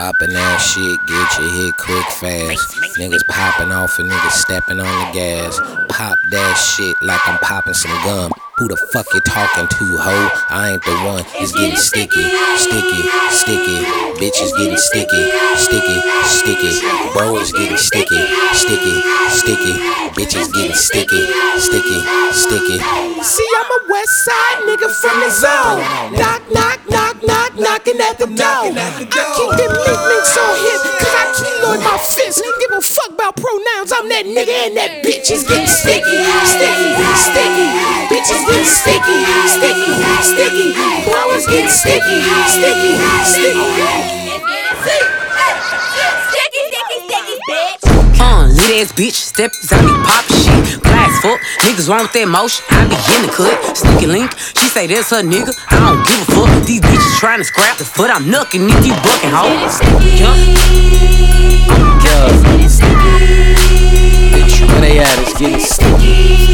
Poppin' that shit, get your hit quick fast. Niggas popping off and niggas stepping on the gas. Pop that shit like I'm popping some gum. Who the fuck you talking to, ho? I ain't the one. It's getting sticky, sticky, sticky. Bitch is getting sticky, sticky, sticky. Bro is getting sticky, sticky, sticky. Bitch is getting sticky, sticky, sticky. See, I'm a West Side nigga from the zone. Knock, knock, knock, knock, knocking at the door. I keep them links on hip, cause I keloid my fist. Give a fuck about pronouns. I'm that nigga and that bitch is getting sticky, sticky, sticky. Bitch is getting sticky, sticky, sticky. Bro is getting sticky, sticky, sticky. Sticky, sticky, sticky, bitch. Lit ass bitch, step inside me, pop shit. Glass fuck, niggas wrong with that motion. I be in the cut, sneaky link. She say that's her nigga, I don't give a fuck. These bitches trying to scrap the foot, I'm knucking if you bucking, ho. Bitch, where they at? It's getting sticky.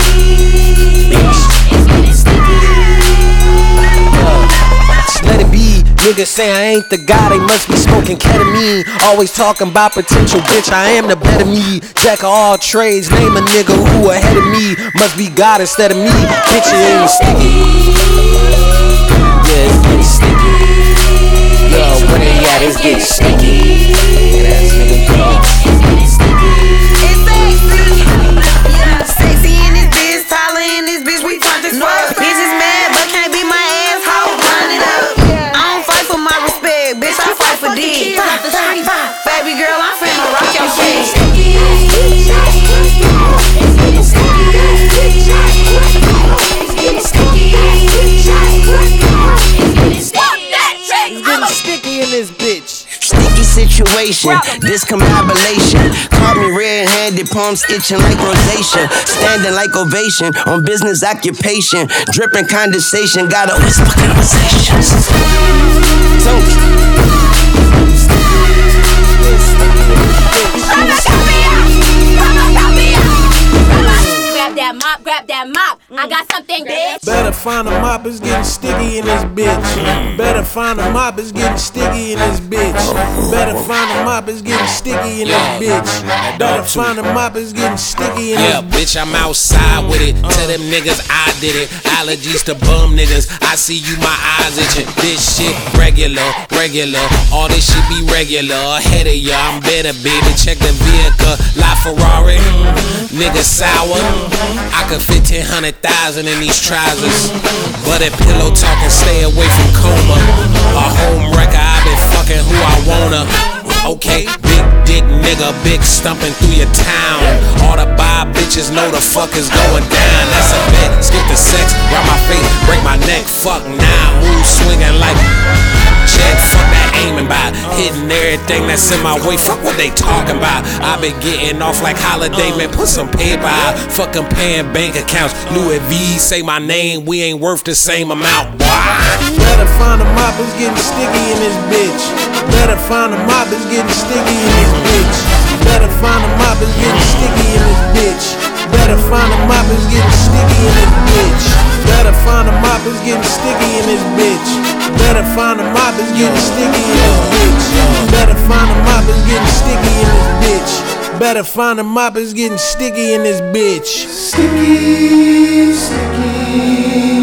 Let it be, niggas say I ain't the guy, they must be smoking ketamine. Always talking about potential, bitch, I am the better me. Jack of all trades, name a nigga who ahead of me. Must be God instead of me, bitch, it ain't sticky. Yeah, it's getting sticky. Yo, where they at, it's getting sticky. That's nigga go. Sexy in this bitch, taller in this bitch, we talk this fuck. Bitches mad, but can't be my asshole. Run it up. I don't fight for my respect, bitch, I fight for dick. Baby girl, I'm finna rock your shit. It's getting sticky in this bitch. Sticky situation, discombobulation. Caught me red-handed, palms itching like rosacea. Standing like ovation on business occupation. Dripping condensation, got a whisper conversations. Grab that mop. I got something, bitch. Better find a mop, it's getting sticky in this bitch. Better find a mop, it's getting sticky in this bitch. Better find a mop, it's getting sticky in this bitch. Better find a mop, it's getting sticky in this bitch. Bitch, I'm outside with it. Tell them niggas I did it. Allergies to bum niggas. I see you, my eyes itching. This shit regular, regular. All this shit be regular. Ahead of ya, I'm better, baby. Check the vehicle. La Ferrari. Nigga sour. I could fit 10,000 in these trousers. But that pillow talking, stay away from coma. A home wrecker, I been fucking who I wanna. Okay, big dick nigga, big stumping through your town. All the bi bitches know the fuck is going down. That's a bet, skip the sex, grab my face, break my neck. Fuck now, move swinging like check. Fuck that aiming by, hitting everything that's in my way. Fuck what they talking about. I been getting off like Holiday, man. Put some paper out. Fuck comparing bank accounts. Louis V say my name, we ain't worth the same amount. Better find a mop, it's getting sticky in this bitch. Better find a mop, it's getting sticky in this bitch. Better find a mop, it's getting sticky in this bitch. Better find a mop, it's getting sticky in this bitch. Better find a mop, it's getting sticky in this bitch. Better find a mop, it's getting sticky in this bitch. Better find a mop, it's getting sticky in this bitch. Better find a mop, it's getting sticky in this bitch. Sticky, sticky.